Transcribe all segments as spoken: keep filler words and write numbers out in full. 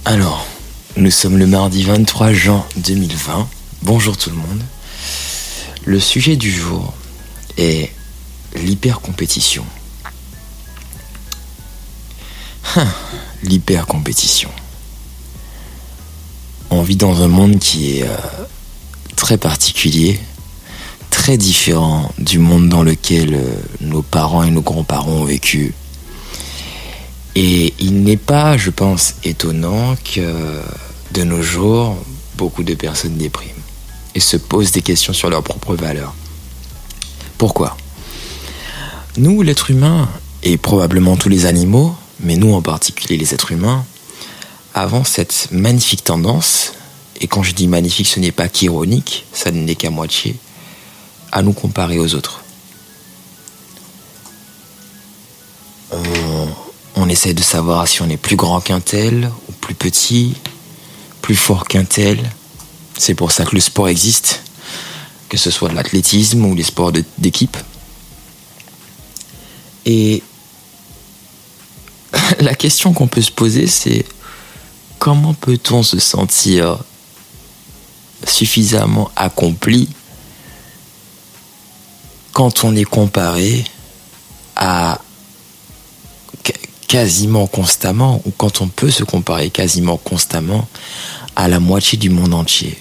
Alors, nous sommes le mardi vingt-trois juin deux mille vingt. Bonjour tout le monde. Le sujet du jour est l'hypercompétition. Hum, l'hypercompétition. On vit dans un monde qui est euh, très particulier, très différent du monde dans lequel euh, nos parents et nos grands-parents ont vécu. Et il n'est pas, je pense, étonnant que de nos jours, beaucoup de personnes dépriment et se posent des questions sur leurs propres valeurs. Pourquoi ? Nous, l'être humain, et probablement tous les animaux, mais nous en particulier les êtres humains, avons cette magnifique tendance, et quand je dis magnifique, ce n'est pas qu'ironique, ça ne n'est qu'à moitié, à nous comparer aux autres. On, on essaie de savoir si on est plus grand qu'un tel, ou plus petit, plus fort qu'un tel. C'est pour ça que le sport existe, que ce soit de l'athlétisme ou les sports de, d'équipe. Et la question qu'on peut se poser, c'est comment peut-on se sentir suffisamment accompli quand on est comparé à quasiment constamment, ou quand on peut se comparer quasiment constamment à la moitié du monde entier.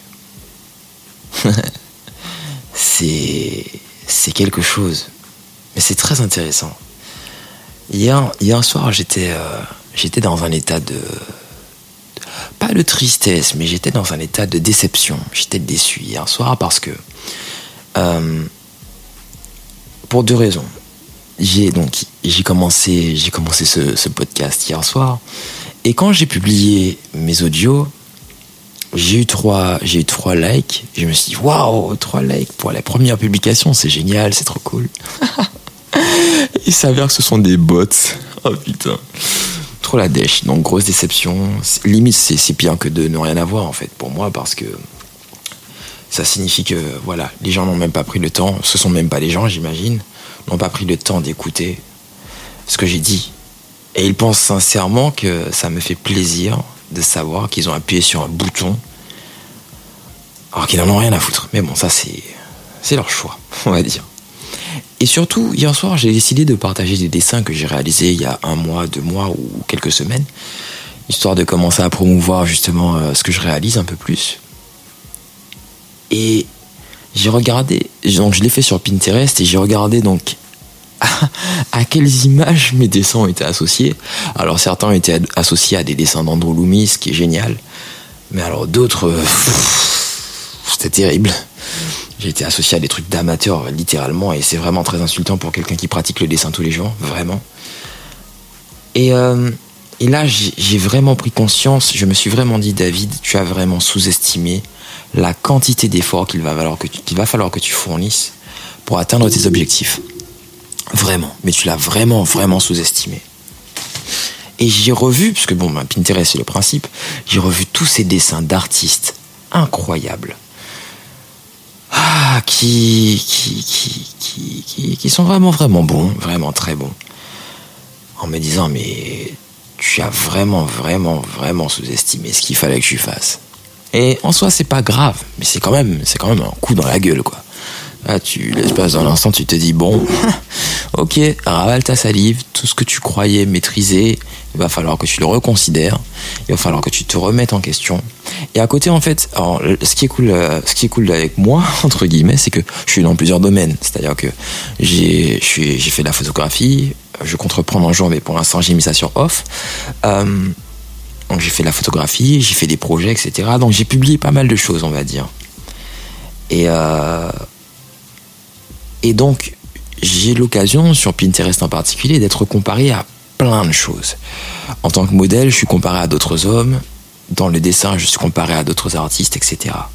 c'est, c'est quelque chose. Mais c'est très intéressant. Hier, hier soir, j'étais, euh, j'étais dans un état de... Pas de tristesse, mais j'étais dans un état de déception. J'étais déçu hier soir parce que... Euh, pour deux raisons. J'ai donc j'ai commencé j'ai commencé ce, ce podcast hier soir, et quand j'ai publié mes audios, j'ai eu trois j'ai eu trois likes. Je me suis dit waouh, trois likes pour la première publication, c'est génial, c'est trop cool. Il s'avère que ce sont des bots. Oh putain, trop la dèche. Donc grosse déception. Limite c'est c'est pire que de ne rien avoir en fait pour moi, parce que ça signifie que voilà, les gens n'ont même pas pris le temps, ce sont même pas les gens, j'imagine, n'ont pas pris le temps d'écouter ce que j'ai dit. Et ils pensent sincèrement que ça me fait plaisir de savoir qu'ils ont appuyé sur un bouton alors qu'ils n'en ont rien à foutre. Mais bon, ça c'est, c'est leur choix, on va dire. Et surtout, hier soir, j'ai décidé de partager des dessins que j'ai réalisés il y a un mois, deux mois ou quelques semaines, histoire de commencer à promouvoir justement euh, ce que je réalise un peu plus. Et j'ai regardé, donc je l'ai fait sur Pinterest, et j'ai regardé donc à, à quelles images mes dessins ont été associés. Alors certains ont été associés à des dessins d'Andrew Loomis, ce qui est génial, mais alors d'autres, pff, c'était terrible. J'ai été associé à des trucs d'amateurs, littéralement, et c'est vraiment très insultant pour quelqu'un qui pratique le dessin tous les jours, vraiment. Et, euh, et là, j'ai, j'ai vraiment pris conscience, je me suis vraiment dit, David, tu as vraiment sous-estimé la quantité d'efforts qu'il va falloir que tu, qu'il va falloir que tu fournisses pour atteindre tes objectifs. Vraiment. Mais tu l'as vraiment, vraiment sous-estimé. Et j'ai revu, parce que bon, bah, Pinterest c'est le principe, j'ai revu tous ces dessins d'artistes incroyables. Ah, qui, qui, qui, qui, qui, qui sont vraiment, vraiment bons, vraiment très bons. En me disant, mais tu as vraiment, vraiment, vraiment sous-estimé ce qu'il fallait que tu fasses. Et en soi, c'est pas grave, mais c'est quand même, c'est quand même un coup dans la gueule, quoi. Là, tu, l'espace d'un instant, tu te dis, bon, ok, ravale ta salive, tout ce que tu croyais maîtriser, il va falloir que tu le reconsidères, il va falloir que tu te remettes en question. Et à côté, en fait, alors, ce qui est cool, ce qui est cool avec moi, entre guillemets, c'est que je suis dans plusieurs domaines. C'est-à-dire que j'ai, je suis, j'ai fait de la photographie, je compte reprendre un jour, mais pour l'instant, j'ai mis ça sur off. Euh, Donc j'ai fait de la photographie, j'ai fait des projets, et cetera. Donc j'ai publié pas mal de choses, on va dire. Et, euh... et donc j'ai l'occasion, sur Pinterest en particulier, d'être comparé à plein de choses. En tant que modèle, je suis comparé à d'autres hommes. Dans le dessin, je suis comparé à d'autres artistes, et cetera.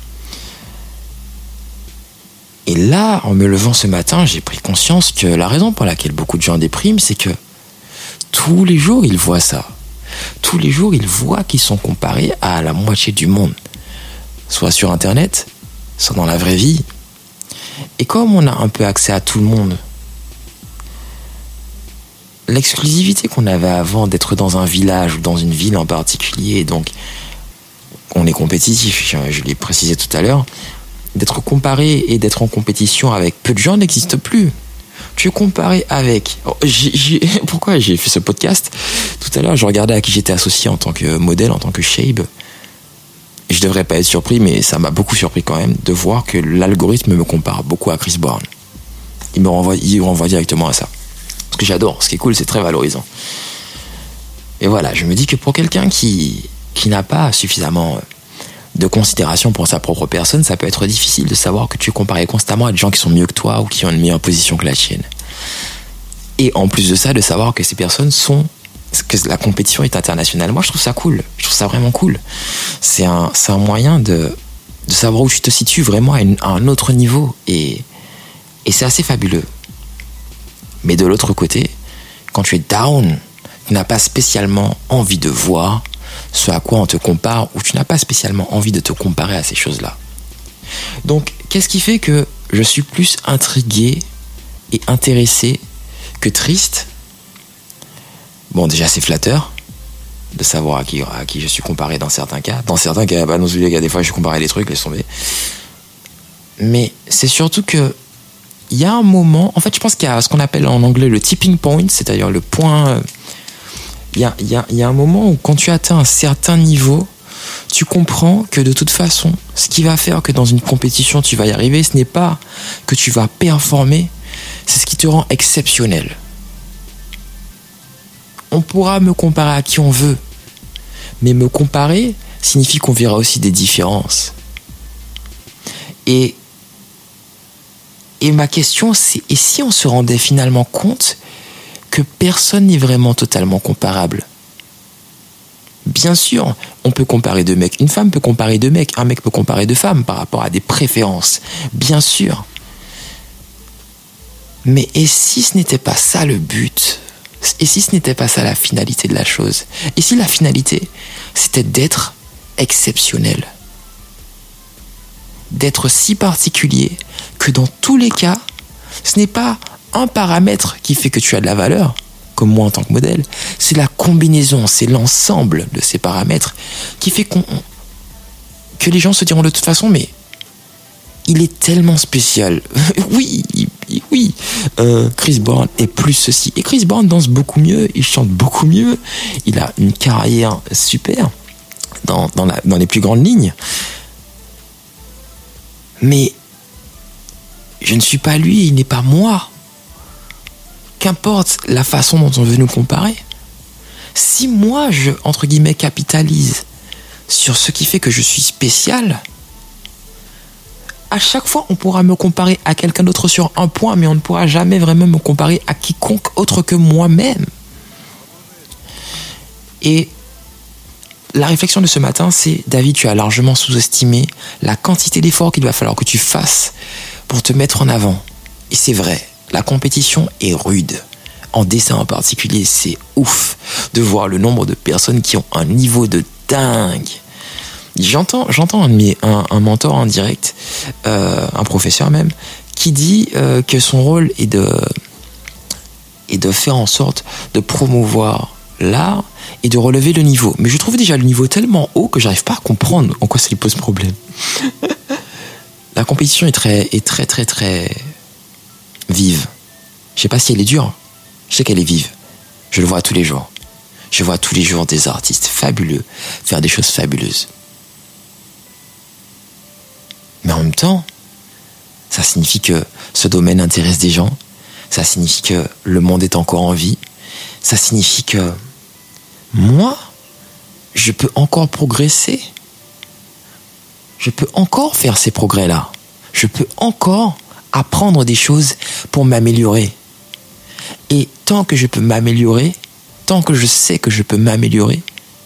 Et là, en me levant ce matin, j'ai pris conscience que la raison pour laquelle beaucoup de gens dépriment, c'est que tous les jours, ils voient ça. Tous les jours, ils voient qu'ils sont comparés à la moitié du monde. Soit sur Internet, soit dans la vraie vie. Et comme on a un peu accès à tout le monde, l'exclusivité qu'on avait avant d'être dans un village ou dans une ville en particulier, donc on est compétitif, je, je l'ai précisé tout à l'heure, d'être comparé et d'être en compétition avec peu de gens n'existe plus. Tu es comparé avec... Oh, j'ai, j'ai, pourquoi j'ai fait ce podcast ? Tout à l'heure, je regardais à qui j'étais associé en tant que modèle, en tant que shape. Et je devrais pas être surpris, mais ça m'a beaucoup surpris quand même de voir que l'algorithme me compare beaucoup à Chris Brown. Il me renvoie, il renvoie directement à ça. Ce que j'adore, ce qui est cool, c'est très valorisant. Et voilà, je me dis que pour quelqu'un qui, qui n'a pas suffisamment de considération pour sa propre personne, ça peut être difficile de savoir que tu es comparé constamment à des gens qui sont mieux que toi ou qui ont une meilleure position que la tienne. Et en plus de ça, de savoir que ces personnes sont... que la compétition est internationale. Moi, je trouve ça cool. Je trouve ça vraiment cool. C'est un, c'est un moyen de, de savoir où tu te situes vraiment à, une, à un autre niveau. Et, et c'est assez fabuleux. Mais de l'autre côté, quand tu es down, tu n'as pas spécialement envie de voir ce à quoi on te compare, ou tu n'as pas spécialement envie de te comparer à ces choses-là. Donc, qu'est-ce qui fait que je suis plus intrigué et intéressé que triste ? Bon, déjà, c'est flatteur de savoir à qui, à qui je suis comparé dans certains cas. Dans certains cas, bah non, les gars, des fois, je suis comparé à des trucs, laisse tomber. Mais c'est surtout que il y a un moment, en fait, je pense qu'il y a ce qu'on appelle en anglais le tipping point, c'est-à-dire le point... Il y a, il y a, il y a un moment où quand tu atteins un certain niveau, tu comprends que de toute façon, ce qui va faire que dans une compétition, tu vas y arriver, ce n'est pas que tu vas performer, c'est ce qui te rend exceptionnel. On pourra me comparer à qui on veut, mais me comparer signifie qu'on verra aussi des différences. Et, et ma question, c'est, et si on se rendait finalement compte que personne n'est vraiment totalement comparable ? Bien sûr, on peut comparer deux mecs. Une femme peut comparer deux mecs. Un mec peut comparer deux femmes par rapport à des préférences. Bien sûr. Mais et si ce n'était pas ça le but ? Et si ce n'était pas ça la finalité de la chose ? Et si la finalité, c'était d'être exceptionnel ? D'être si particulier que dans tous les cas, ce n'est pas un paramètre qui fait que tu as de la valeur, comme moi en tant que modèle, c'est la combinaison, c'est l'ensemble de ces paramètres qui fait qu'on, que les gens se diront de toute façon, mais il est tellement spécial. oui, oui, euh, Chris Brown est plus ceci. Et Chris Brown danse beaucoup mieux, il chante beaucoup mieux, il a une carrière super dans, dans, la, dans les plus grandes lignes. Mais je ne suis pas lui, il n'est pas moi. Qu'importe la façon dont on veut nous comparer. Si moi, je, entre guillemets, capitalise sur ce qui fait que je suis spécial, à chaque fois, on pourra me comparer à quelqu'un d'autre sur un point, mais on ne pourra jamais vraiment me comparer à quiconque autre que moi-même. Et la réflexion de ce matin, c'est, David, tu as largement sous-estimé la quantité d'efforts qu'il va falloir que tu fasses pour te mettre en avant. Et c'est vrai. La compétition est rude. En dessin en particulier, c'est ouf de voir le nombre de personnes qui ont un niveau de dingue. J'entends, j'entends un, de mes, un, un mentor en direct, euh, un professeur même, qui dit euh, que son rôle est de, est de faire en sorte de promouvoir l'art et de relever le niveau. Mais je trouve déjà le niveau tellement haut que j'arrive pas à comprendre en quoi ça lui pose problème. La compétition est très, est très, très, très... vive. Je sais pas si elle est dure. Je sais qu'elle est vive. Je le vois tous les jours. Je vois tous les jours des artistes fabuleux faire des choses fabuleuses. Mais en même temps, ça signifie que ce domaine intéresse des gens. Ça signifie que le monde est encore en vie. Ça signifie que moi, je peux encore progresser. Je peux encore faire ces progrès-là. Je peux encore apprendre des choses pour m'améliorer. Et tant que je peux m'améliorer, tant que je sais que je peux m'améliorer,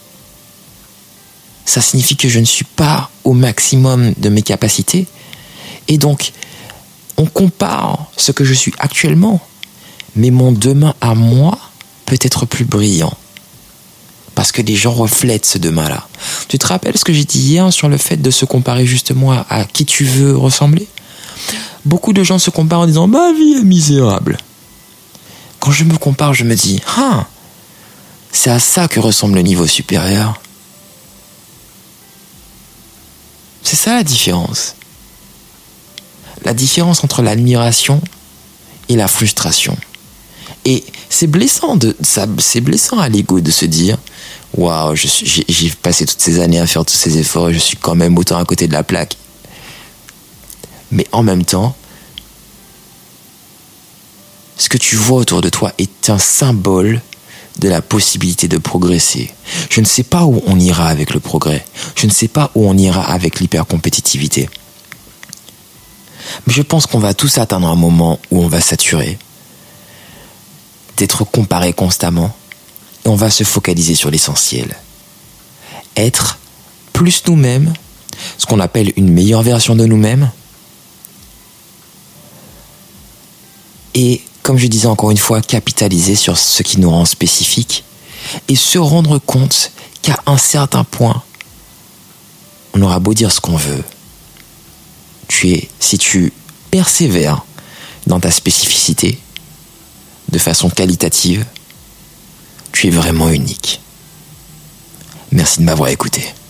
ça signifie que je ne suis pas au maximum de mes capacités. Et donc, on compare ce que je suis actuellement, mais mon demain à moi peut être plus brillant. Parce que les gens reflètent ce demain-là. Tu te rappelles ce que j'ai dit hier sur le fait de se comparer justement à, à qui tu veux ressembler ? Beaucoup de gens se comparent en disant « ma vie est misérable ». quand je me compare, je me dis, ah, c'est à ça que ressemble le niveau supérieur. C'est ça la différence. La différence entre l'admiration et la frustration. Et c'est blessant de ça, c'est blessant à l'ego de se dire, waouh, je suis, j'ai, j'ai passé toutes ces années à faire tous ces efforts et je suis quand même autant à côté de la plaque. Mais en même temps, ce que tu vois autour de toi est un symbole de la possibilité de progresser. Je ne sais pas où on ira avec le progrès. Je ne sais pas où on ira avec l'hypercompétitivité. Mais je pense qu'on va tous atteindre un moment où on va saturer d'être comparé constamment et on va se focaliser sur l'essentiel. Être plus nous-mêmes, ce qu'on appelle une meilleure version de nous-mêmes. Et comme je disais encore une fois, capitaliser sur ce qui nous rend spécifiques et se rendre compte qu'à un certain point, on aura beau dire ce qu'on veut. Tu es, si tu persévères dans ta spécificité, de façon qualitative, tu es vraiment unique. Merci de m'avoir écouté.